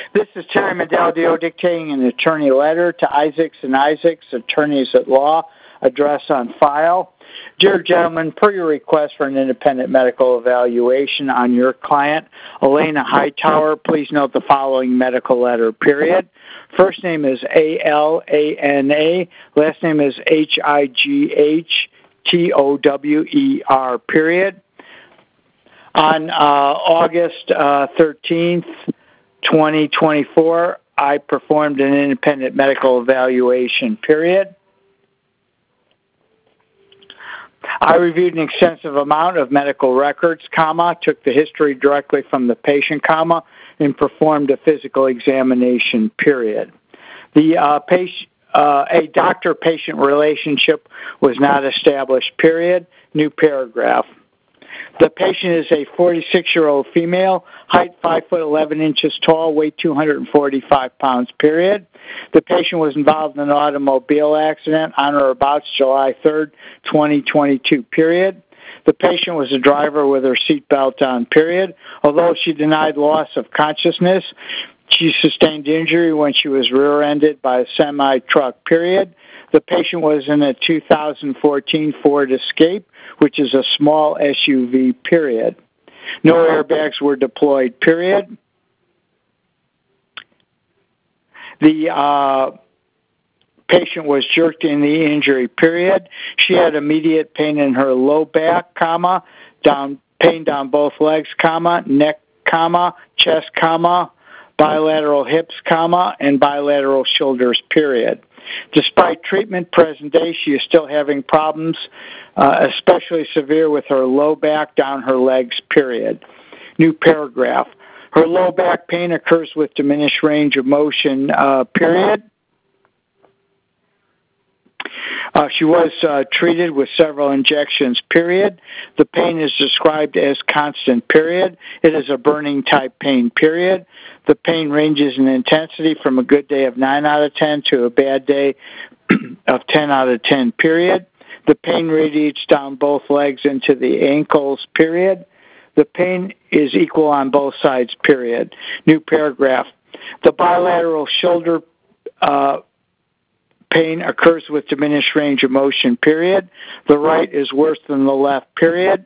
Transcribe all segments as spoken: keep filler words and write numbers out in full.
This is Terry Medaldio dictating an attorney letter to Isaacs and Isaacs, attorneys at law, address on file. Dear gentlemen, per your request for an independent medical evaluation on your client, Elena Hightower, please note the following medical letter, period. First name is A L A N A, last name is H I G H T O W E R, period. On uh, August uh, thirteenth, twenty twenty-four, I performed an independent medical evaluation, period. I reviewed an extensive amount of medical records, comma, took the history directly from the patient, comma, and performed a physical examination, period. The uh, patient, uh, a doctor-patient relationship was not established, period. New paragraph. The patient is a forty-six-year-old female, height five foot eleven inches tall, weight two hundred forty-five pounds, period. The patient was involved in an automobile accident on or about July third, twenty twenty-two, period. The patient was a driver with her seatbelt on, period. Although she denied loss of consciousness, she sustained injury when she was rear-ended by a semi-truck, period. The patient was in a two thousand fourteen Ford Escape, which is a small S U V, period. No airbags were deployed, period. The uh, patient was jerked in the injury, period. She had immediate pain in her low back, comma, down pain down both legs, comma, neck, comma, chest, comma, bilateral hips, comma, and bilateral shoulders, period. Despite treatment present day, she is still having problems, uh, especially severe with her low back, down her legs, period. New paragraph. Her low back pain occurs with diminished range of motion, uh, period. Uh, she was uh, treated with several injections, period. The pain is described as constant, period. It is a burning type pain, period. The pain ranges in intensity from a good day of nine out of ten to a bad day of ten out of ten, period. The pain radiates down both legs into the ankles, period. The pain is equal on both sides, period. New paragraph. The bilateral shoulder uh, pain occurs with diminished range of motion, period. The right is worse than the left, period.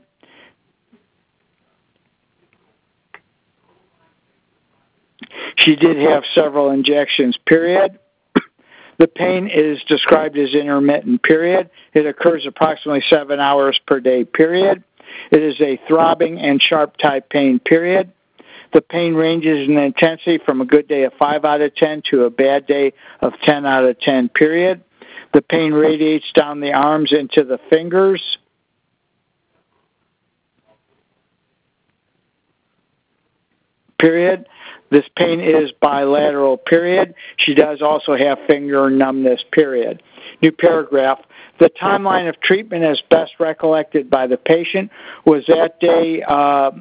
She did have several injections, period. The pain is described as intermittent, period. It occurs approximately seven hours per day, period. It is a throbbing and sharp type pain, period. The pain ranges in intensity from a good day of five out of ten to a bad day of ten out of ten, period. The pain radiates down the arms into the fingers. Period. This pain is bilateral, period. She does also have finger numbness, period. New paragraph. The timeline of treatment as best recollected by the patient was that day uh,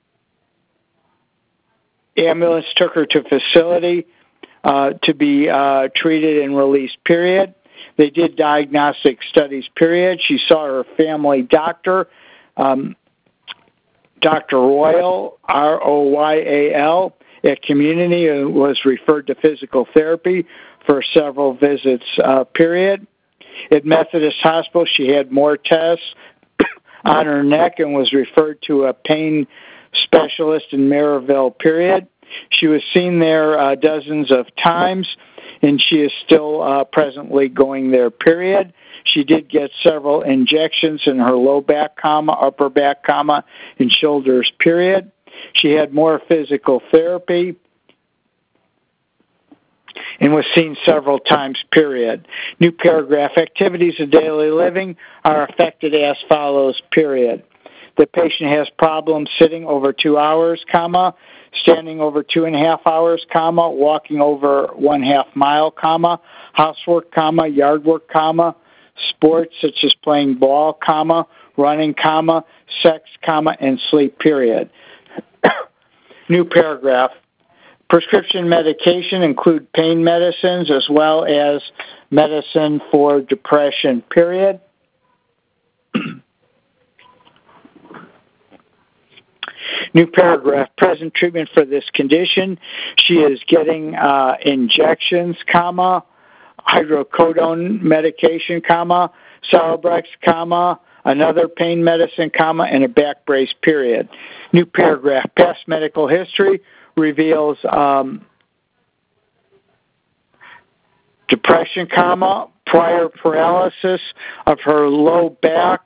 ambulance took her to facility uh, to be uh, treated and released, period. They did diagnostic studies, period. She saw her family doctor, um, Doctor Royal, R O Y A L, at Community, and was referred to physical therapy for several visits, uh, period. At Methodist Hospital, she had more tests on her neck and was referred to a pain specialist in Maryville, period. She was seen there uh, dozens of times, and she is still uh, presently going there, period. She did get several injections in her low back, comma, upper back, comma, and shoulders, period. She had more physical therapy and was seen several times, period. New paragraph. Activities of daily living are affected as follows, period. The patient has problems sitting over two hours, comma, standing over two and a half hours, comma, walking over one half mile, comma, housework, comma, yard work, comma, sports such as playing ball, comma, running, comma, sex, comma, and sleep, period. New paragraph. Prescription medication include pain medicines as well as medicine for depression, period. New paragraph, present treatment for this condition. She is getting uh, injections, comma, hydrocodone medication, comma, Celebrex, comma, another pain medicine, comma, and a back brace, period. New paragraph, past medical history reveals um, depression, comma, prior paralysis of her low back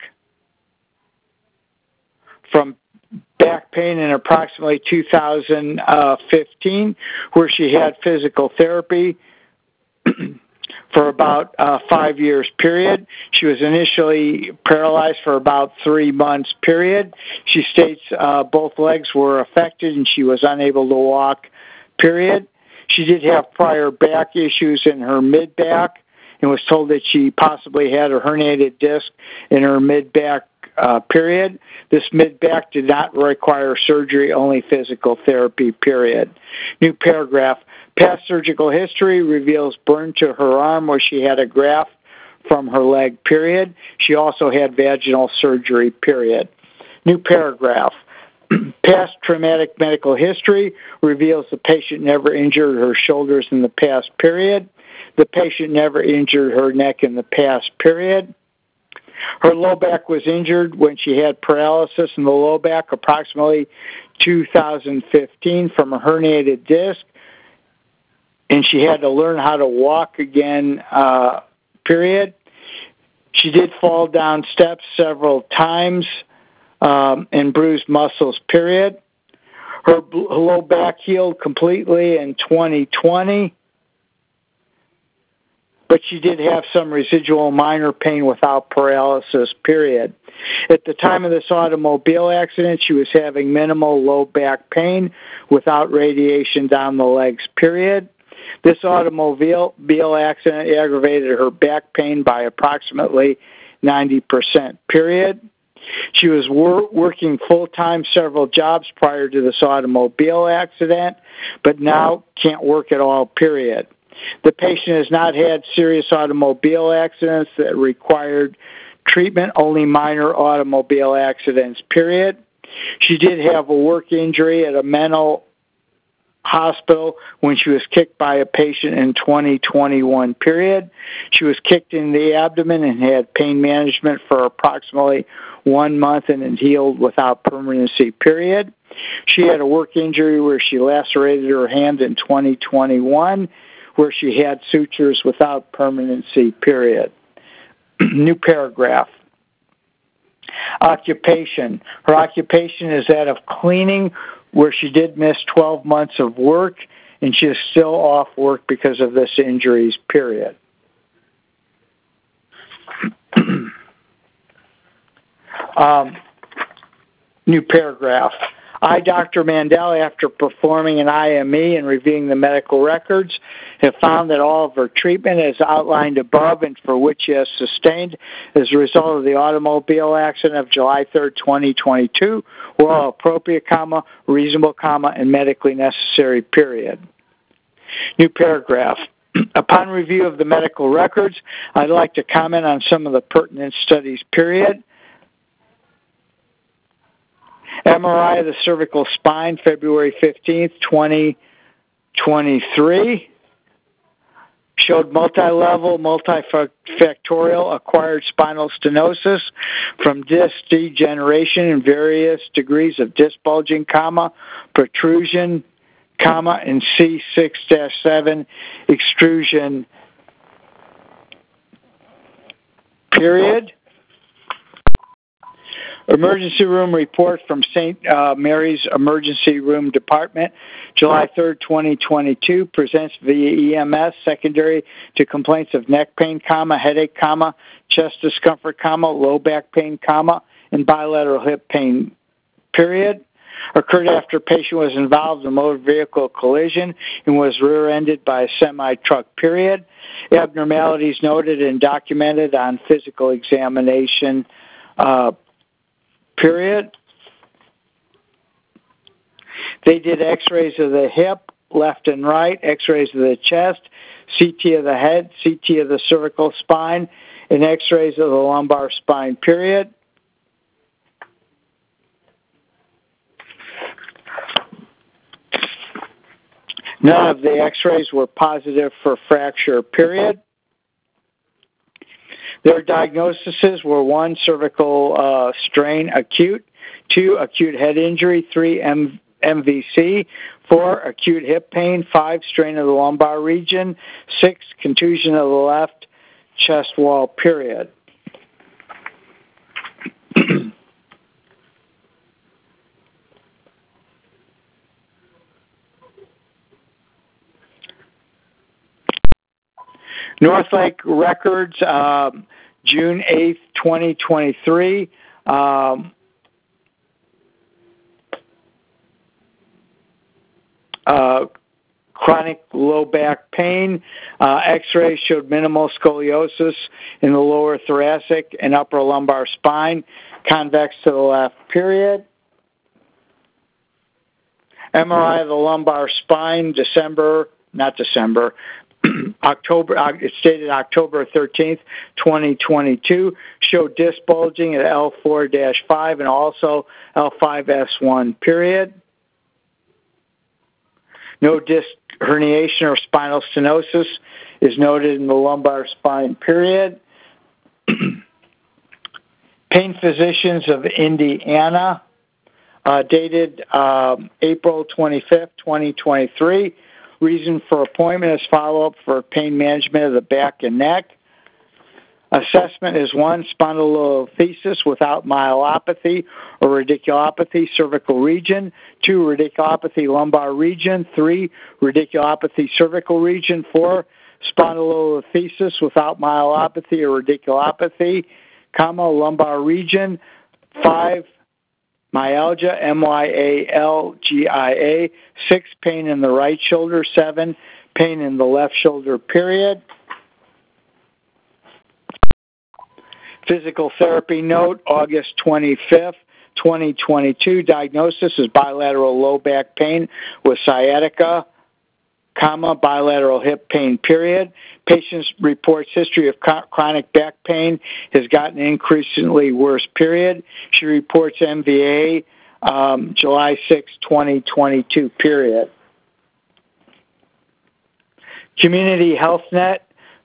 from back pain in approximately two thousand fifteen, where she had physical therapy for about uh, five years period. She was initially paralyzed for about three months period. She states uh, both legs were affected and she was unable to walk period. She did have prior back issues in her mid-back and was told that she possibly had a herniated disc in her mid-back uh, period. This mid-back did not require surgery, only physical therapy, period. New paragraph. Past surgical history reveals burn to her arm where she had a graft from her leg, period. She also had vaginal surgery, period. New paragraph. Past traumatic medical history reveals the patient never injured her shoulders in the past period. The patient never injured her neck in the past period. Her low back was injured when she had paralysis in the low back approximately two thousand fifteen from a herniated disc, and she had to learn how to walk again, uh, period. She did fall down steps several times um, and bruised muscles, period. Her, her low back healed completely in twenty twenty, but she did have some residual minor pain without paralysis, period. At the time of this automobile accident, she was having minimal low back pain without radiation down the legs, period. This automobile accident aggravated her back pain by approximately ninety percent, period. She was wor- working full-time several jobs prior to this automobile accident, but now can't work at all, period. The patient has not had serious automobile accidents that required treatment, only minor automobile accidents, period. She did have a work injury at a mental hospital when she was kicked by a patient in twenty twenty-one, period. She was kicked in the abdomen and had pain management for approximately one month and it healed without permanency, period. She had a work injury where she lacerated her hand in twenty twenty-one, where she had sutures without permanency, period. New paragraph. Occupation. Her occupation is that of cleaning, where she did miss twelve months of work, and she is still off work because of this injuries, period. um, new paragraph. I, Doctor Mandel, after performing an I M E and reviewing the medical records, have found that all of her treatment as outlined above and for which she has sustained as a result of the automobile accident of July third, twenty twenty-two, were all appropriate, comma, reasonable, comma, and medically necessary, period. New paragraph. Upon review of the medical records, I'd like to comment on some of the pertinent studies, period. M R I of the cervical spine, February fifteenth, twenty twenty-three, showed multi-level, multifactorial acquired spinal stenosis from disc degeneration in various degrees of disc bulging, comma, protrusion, comma, and C six dash seven extrusion, period. Emergency room report from Saint Uh, Mary's Emergency Room Department, July third, twenty twenty-two, presents via E M S secondary to complaints of neck pain, comma, headache, comma, chest discomfort, comma, low back pain, comma, and bilateral hip pain, period. Occurred after patient was involved in a motor vehicle collision and was rear-ended by a semi-truck, period. Abnormalities noted and documented on physical examination, uh, period. They did x-rays of the hip, left and right, x-rays of the chest, C T of the head, C T of the cervical spine, and x-rays of the lumbar spine, period. None of the x-rays were positive for fracture, period. Their diagnoses were one, cervical uh, strain acute, two, acute head injury, three, M- MVC, four, acute hip pain, five, strain of the lumbar region, six, contusion of the left chest wall, period. Northlake Records, um, June eighth, twenty twenty-three. Um, uh, chronic low back pain. Uh, X-rays showed minimal scoliosis in the lower thoracic and upper lumbar spine, convex to the left, period. M R I of the lumbar spine, December, not December, October, it stated October thirteenth, twenty twenty-two, showed disc bulging at L four dash five and also L five S one, period. No disc herniation or spinal stenosis is noted in the lumbar spine, period. Pain Physicians of Indiana, uh, dated um, April twenty-fifth, twenty twenty-three. Reason for appointment is follow-up for pain management of the back and neck. Assessment is one, spondylolisthesis without myelopathy or radiculopathy, cervical region. Two, radiculopathy, lumbar region. Three, radiculopathy, cervical region. Four, spondylolisthesis without myelopathy or radiculopathy, comma, lumbar region. Five, myalgia, M Y A L G I A. Six, pain in the right shoulder. Seven, pain in the left shoulder, period. Physical therapy note, August twenty-fifth, twenty twenty-two. Diagnosis is bilateral low back pain with sciatica, comma, bilateral hip pain, period. Patient reports history of chronic back pain has gotten increasingly worse, period. She reports M V A um, July sixth, twenty twenty-two, period. Community Health Net,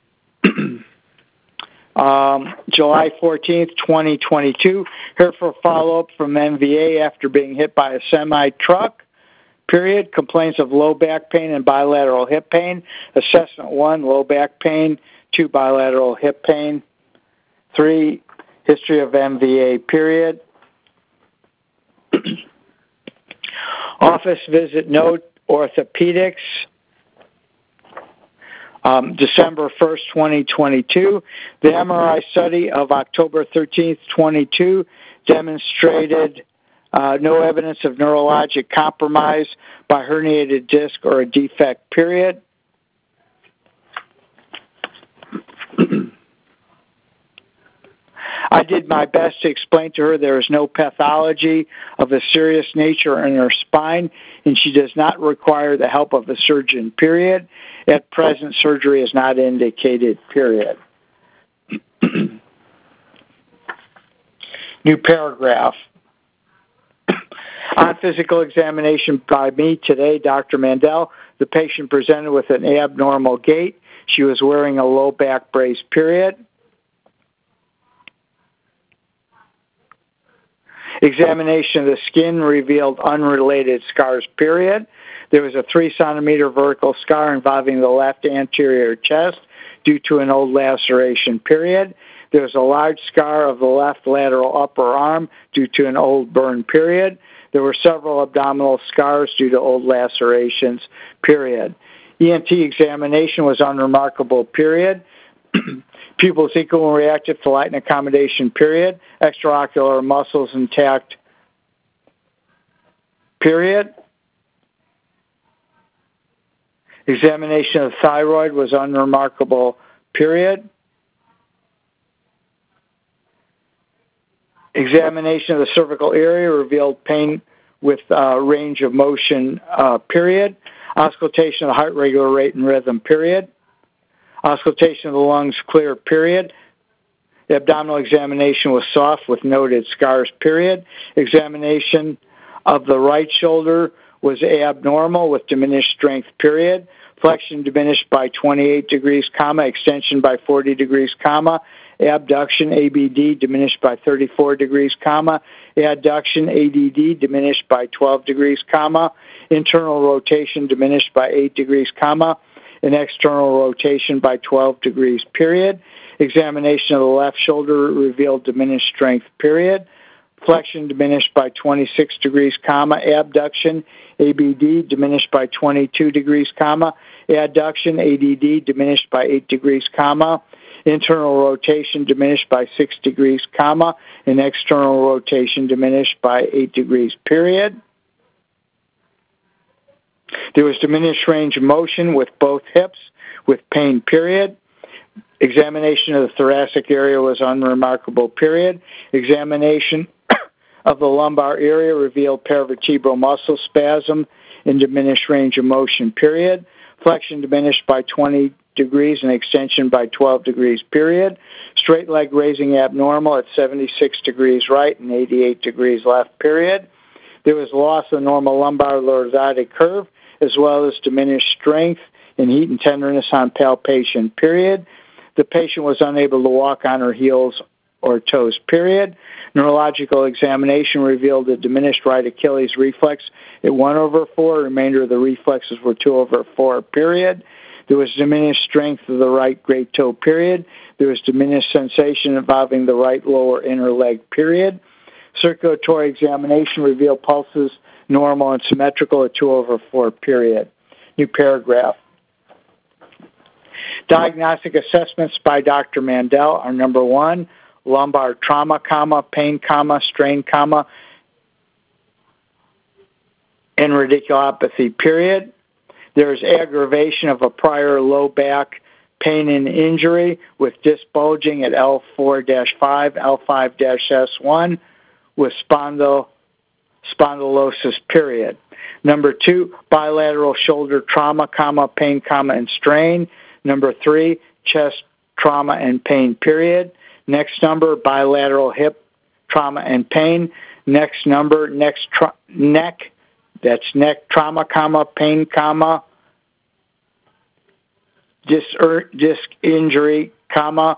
um, July fourteenth, twenty twenty-two. Here for follow-up from M V A after being hit by a semi-truck. Period. Complaints of low back pain and bilateral hip pain. Assessment one, low back pain. Two, bilateral hip pain. Three, history of M V A, period. Office visit note, orthopedics. Um, December first, twenty twenty-two. The M R I study of October thirteenth, twenty-two demonstrated Uh, no evidence of neurologic compromise by herniated disc or a defect, period. I did my best to explain to her there is no pathology of a serious nature in her spine, and she does not require the help of a surgeon, period. At present, surgery is not indicated, period. New paragraph. On physical examination by me today, Doctor Mandel, the patient presented with an abnormal gait. She was wearing a low back brace, period. Examination of the skin revealed unrelated scars, period. There was a three centimeter vertical scar involving the left anterior chest due to an old laceration, period. There was a large scar of the left lateral upper arm due to an old burn, period. There were several abdominal scars due to old lacerations, period. E N T examination was unremarkable, period. Pupils equal and reactive to light and accommodation, period. Extraocular muscles intact, period. Examination of the thyroid was unremarkable, period. Examination of the cervical area revealed pain with uh, range of motion, uh, period. Auscultation of the heart regular rate and rhythm, period. Auscultation of the lungs clear, period. The abdominal examination was soft with noted scars, period. Examination of the right shoulder was abnormal with diminished strength, period. Flexion diminished by twenty-eight degrees, comma, extension by forty degrees, comma. Abduction, A B D, diminished by thirty-four degrees, comma. Adduction, A D D, diminished by twelve degrees, comma. Internal rotation diminished by eight degrees, comma. And external rotation by twelve degrees, period. Examination of the left shoulder revealed diminished strength, period. Flexion diminished by twenty-six degrees, comma. Abduction, A B D, diminished by twenty-two degrees, comma. Adduction, A D D, diminished by eight degrees, comma. Internal rotation diminished by six degrees, comma. And external rotation diminished by eight degrees, period. There was diminished range of motion with both hips, with pain, period. Examination of the thoracic area was unremarkable, period. Examination of the lumbar area revealed paravertebral muscle spasm and diminished range of motion, period. Flexion diminished by twenty degrees and extension by twelve degrees, period. Straight leg raising abnormal at seventy-six degrees right and eighty-eight degrees left, period. There was loss of the normal lumbar lordotic curve, as well as diminished strength and heat and tenderness on palpation, period. The patient was unable to walk on her heels or toes, period. Neurological examination revealed a diminished right Achilles reflex at one over four. The remainder of the reflexes were two over four, period. There was diminished strength of the right great toe, period. There was diminished sensation involving the right lower inner leg, period. Circulatory examination revealed pulses normal and symmetrical at two over four, period. New paragraph. Diagnostic assessments by Doctor Mandel are number one, lumbar trauma, comma, pain, comma, strain, comma, and radiculopathy, period. There's aggravation of a prior low back pain and injury with disc bulging at L four dash five, L five dash S one with spondyle, spondylosis, period. Number two, bilateral shoulder trauma, comma, pain, comma, and strain. Number three, chest trauma and pain, period. Next number, bilateral hip trauma and pain. Next number, next tra- neck, that's neck trauma, comma, pain, comma, disc, er, disc injury, comma,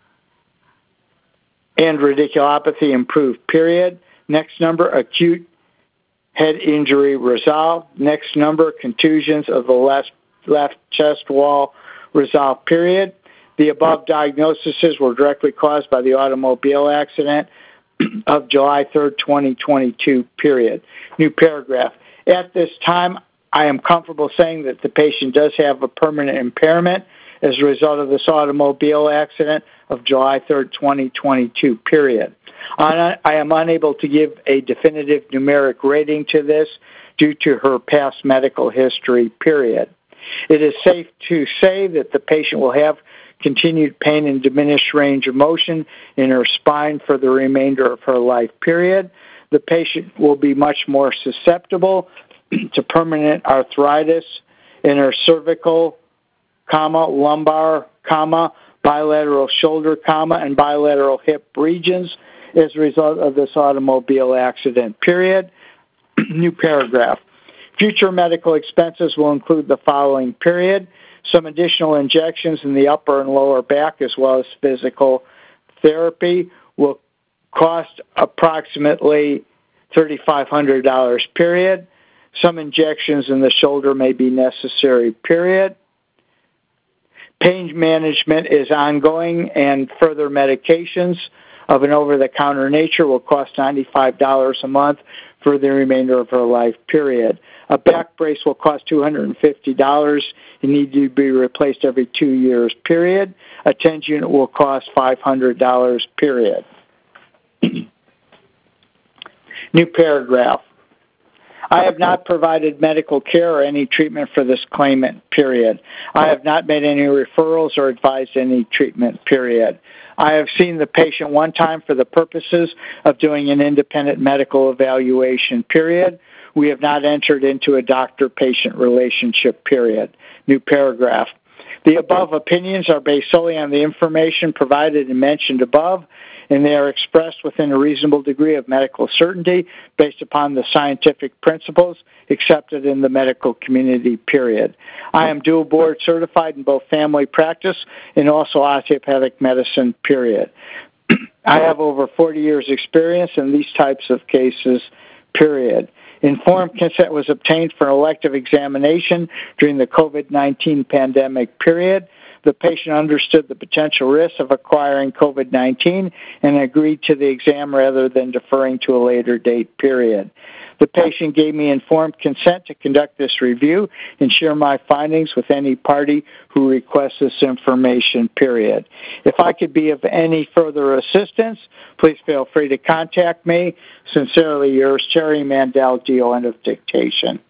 and radiculopathy improved, period. Next number, acute head injury resolved. Next number, contusions of the left, left chest wall resolved, period. The above diagnoses were directly caused by the automobile accident of July third, twenty twenty-two, period. New paragraph. At this time, I am comfortable saying that the patient does have a permanent impairment as a result of this automobile accident of July third, twenty twenty-two, period. I am unable to give a definitive numeric rating to this due to her past medical history, period. It is safe to say that the patient will have continued pain and diminished range of motion in her spine for the remainder of her life, period. The patient will be much more susceptible to permanent arthritis in her cervical, comma, lumbar, comma, bilateral shoulder, comma, and bilateral hip regions as a result of this automobile accident, period. New paragraph. Future medical expenses will include the following, period. Some additional injections in the upper and lower back as well as physical therapy will cost approximately three thousand five hundred dollars, period. Some injections in the shoulder may be necessary, period. Pain management is ongoing and further medications of an over-the-counter nature will cost ninety-five dollars a month for the remainder of her life, period. A back brace will cost two hundred fifty dollars and need to be replaced every two years, period. A TENS unit will cost five hundred dollars, period. New paragraph. I have not provided medical care or any treatment for this claimant, period. I have not made any referrals or advised any treatment, period. I have seen the patient one time for the purposes of doing an independent medical evaluation, period. We have not entered into a doctor-patient relationship, period. New paragraph. The above opinions are based solely on the information provided and mentioned above, and they are expressed within a reasonable degree of medical certainty based upon the scientific principles accepted in the medical community, period. I am dual board certified in both family practice and also osteopathic medicine, period. I have over forty years experience in these types of cases, period. Informed consent was obtained for an elective examination during the COVID nineteen pandemic period. The patient understood the potential risks of acquiring COVID nineteen and agreed to the exam rather than deferring to a later date, period. The patient gave me informed consent to conduct this review and share my findings with any party who requests this information, period. If I could be of any further assistance, please feel free to contact me. Sincerely yours, Terry Mandel, D O N of dictation.